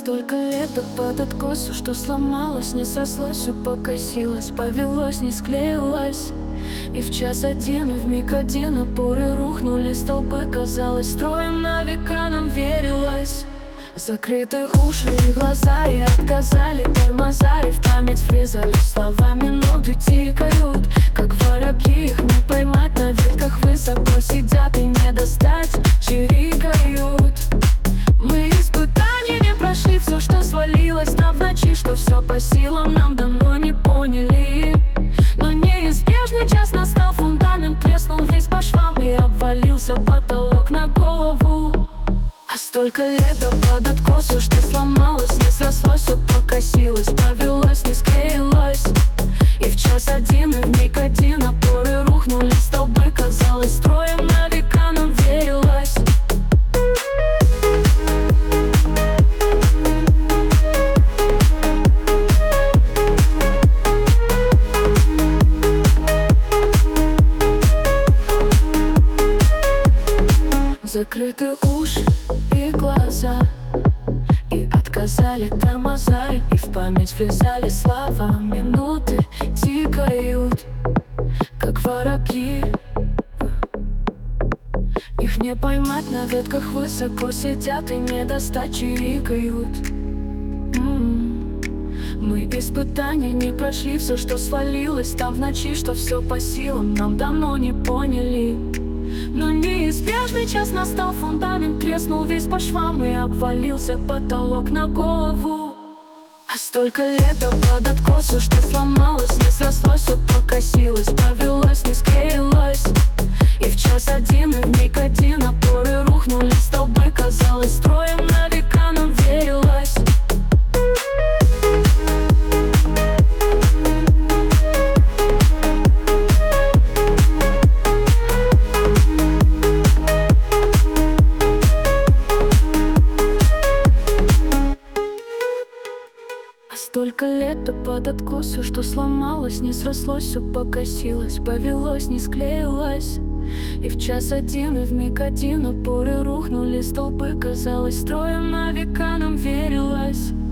Столько лет под откосу, что сломалось, не сослось, все покосилось, повелось, не склеилось. И в час один, и в миг один опоры рухнули столбы, казалось, строем на века нам верилось. Закрыты уши и глаза, и отказали тормоза, и в память врезали слова, минуты тикают, как воробьи, их не поймать, на ветках высоко сидят и не достать, чирикают. Мы испытания не прошли, все, что свалилось нам в ночи, что все по силам нам давно не поняли. Но неизбежный час настал, фундамент треснул весь по швам, и обвалился потолок на голову. А столько лет под откосу, что сломалось, не срослось, все покосилось, повелось, не склеилось. И в час один, и в миг один опоры рухнули столбы, казалось, строем на века нам верилось. Закрыты уши и глаза, и отказали тормоза, и в память врезали слова, минуты тикают, как воробьи. Их не поймать, на ветках высоко сидят и не достать, чирикают. Мы испытания не прошли, все, что свалилось там в ночи, что все по силам нам давно не поняли. Но неизбежный час настал, фундамент треснул весь по швам, и обвалился потолок на голову. А столько лет под откосу, что сломалось, не срослось, все покосилось, повелось, не склеилось. И в час один, и в миг один опоры рухнули столбы, казалось, строем на века нам верилось. Столько лет под откосу, что сломалось, не срослось, все покосилось, повелось, не склеилось. И в час один, и в миг один опоры рухнули столбы, казалось, строем на века нам верилось.